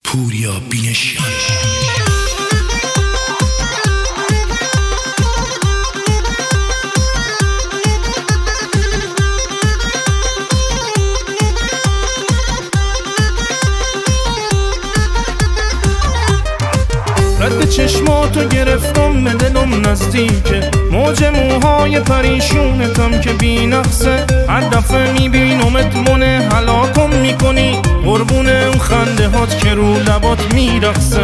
پوریا بینشیان. رد چشماتو گرفتم به دلم نزدیکه، موج موهای پریشونتم که بی نقصه. هر دفعه میبینمت منه هلاکم میکنی، قربون اون خنده هات که رو لبات میرقصه.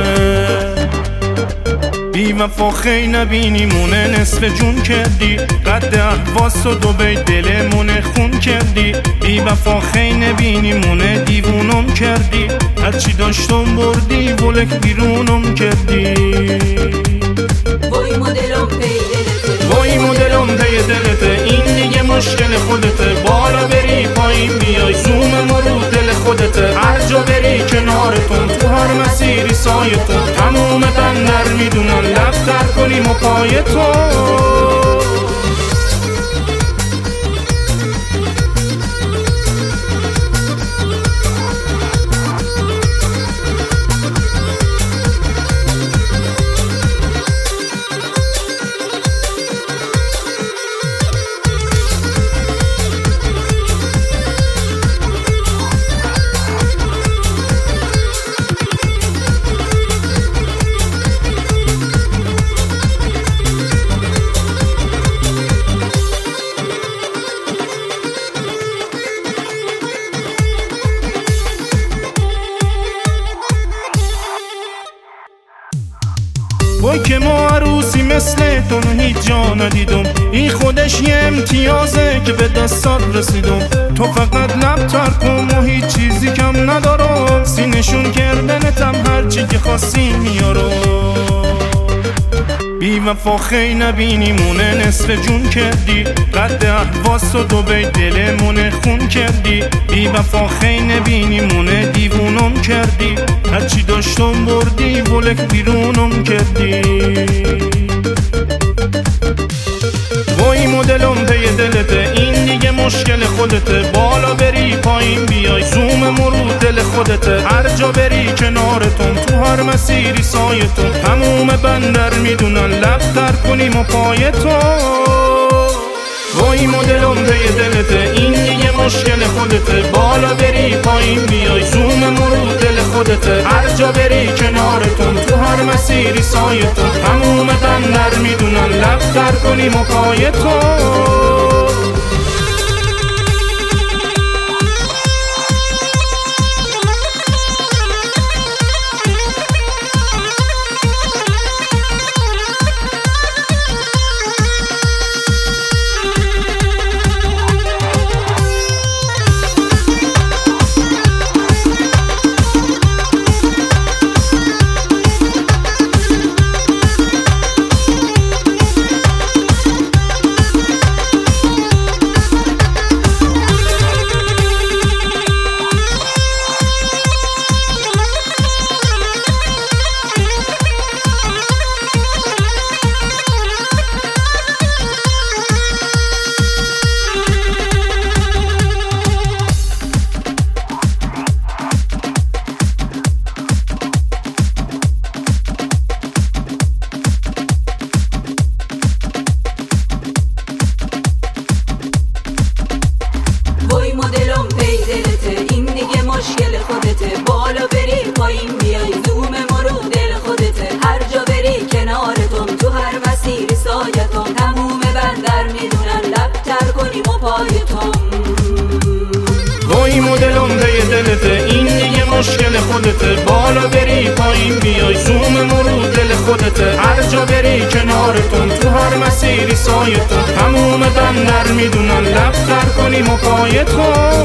بی وفا خی نبینی مونه نصف جون کردی، قد احواس و دوبی دل مونه خون کردی. بی وفا خی نبینی مونه دیوونم کردی، هرچی داشتم بردی ولک بیرونم کردی. وای مدلم پی دلته، وای مدلم پی دلته، این دیگه مشکل خودته. بالا بری پایین بیای زوم ما رو دل خودته. هر جا بری کنارتون، تو هر مسیری سایتون. تموم بندر میدونن لب تر کنیم و پایتون. وای که ما عروسی مثل تو هیچ جا ندیدم، این خودش یه امتیازه که به دستات رسیدم. تو فقط لب تر کن و هیچ چیزی کم ندارم، سینشون کردنتم هرچی که خواستی میارم. بی وفا خی نبینی مونه نصف جون کردی، قد احواس و دوبی دل مونه خون کردی. بی وفا خی نبینی مونه دیوونم کردی، هرچی داشتم بردی ولک بیرونم کردی. وای مدلم پی دلته، این دیگه مشکل خودته. بالا بری پایین بیای زوم مرو دل خودته. هر جا بری کنارتون، تو هر مسیری سایتون. تموم بندر میدونن لب تر کنیم و پایتون. وای مدلم پی دلته، این دیگه مشکل خودته. بالا بری پایین بیای زوم مرو دل خودته. هر جا بری کنارتون، تو هر مسیری سایتون. تموم بندر میدونن لب تر کنیم و پایتون. مشکل خودته. بالا بری پایین بیای زوم ما رو دل خودته. هر جا بری کنارتون، تو هر مسیری سایتون. تموم بندر میدونن لب تر کنیم و پایتون. وای مدلم پی دلته، این دیگه مشکل خودته. بالا بری پایین بیای زوم ما رو دل خودته. هر جا بری کنارتون، تو هر مسیری سایتون. تموم بندر میدونن لب تر کنیم و پایتون.